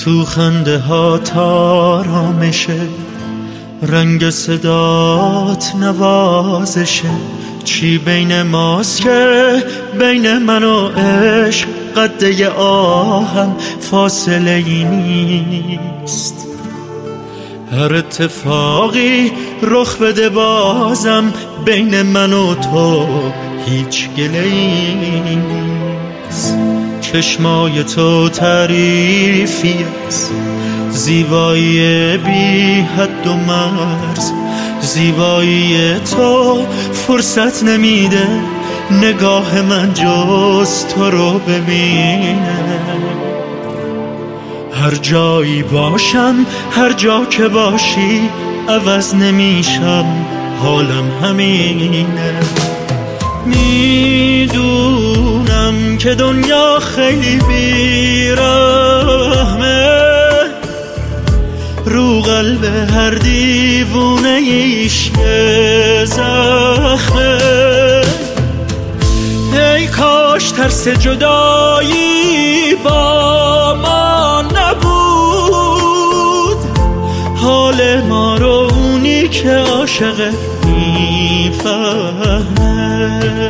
تو خنده ها آرامشه، رنگ صدات نوازشه. چی بین ماست که بین من و عشق قده آهم فاصله ای نیست. هر اتفاقی رخ بده بازم بین من و تو هیچ گله‌ای نیست. چشمای تو تعریفی است، زیبایی بی حد و مرز. زیبایی تو فرصت نمیده نگاه من جز تو رو ببینه. هر جایی باشم هر جا که باشی عوض نمیشم، حالم همینه. میدونم که دنیا خیلی بیرحمه، رو قلب هر دیوونه ایش یه زخمه. ای کاش ترس جدایی با ما نبود، حال ما رو اونی که عاشقه میفهمه.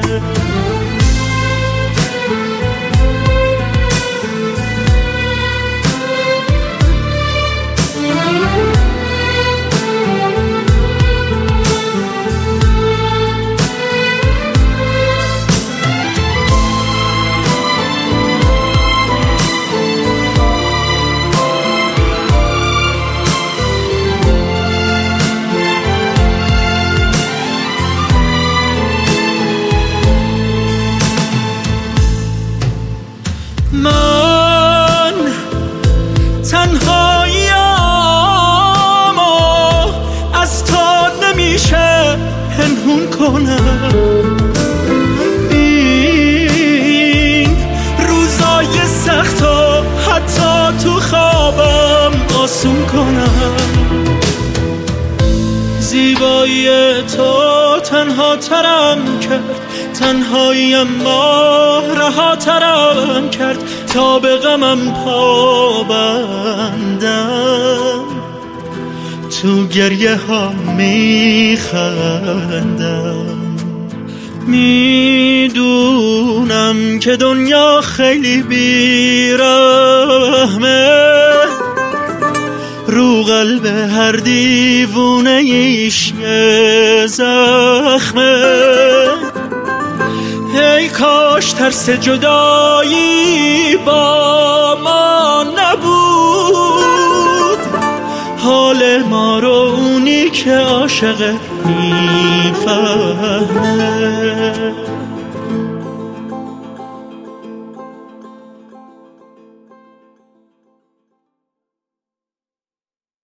من تنهایی‌امو از تو نمیشه پنهون کنم. این روزای سختو حتی تو خوابم آسون کنم. زیبایی تو تنها ترم کرد، تنهاییم ما رها ترم کرد. تا به غمم پابندم، تو گریه ها میخندم. میدونم که دنیا خیلی بیرحمه، رو قلب هر دیوونه ایش یه زخمه. ای کاش ترس جدایی با ما نبود، حال ما رو اونی که عاشقه میفهمه.